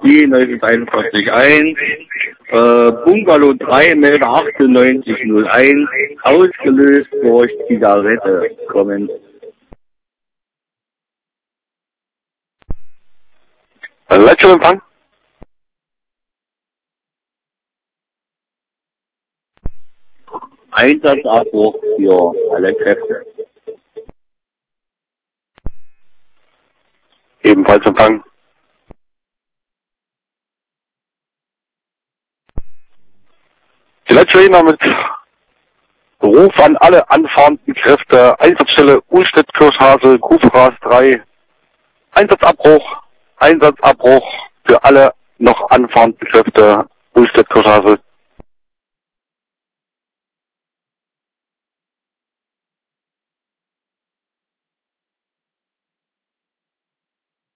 die 941, Bungalow 3, Melder 9801, ausgelöst durch Zigarette kommen. Letzter Empfang. Einsatzabbruch für alle Kräfte. Ebenfalls Empfang. Die letzte Redner mit Ruf an alle anfahrenden Kräfte, Einsatzstelle Ullstedt-Kirchhase, Kuhstraße 3, Einsatzabbruch für alle noch anfahrenden Kräfte, Ullstedt-Kirchhase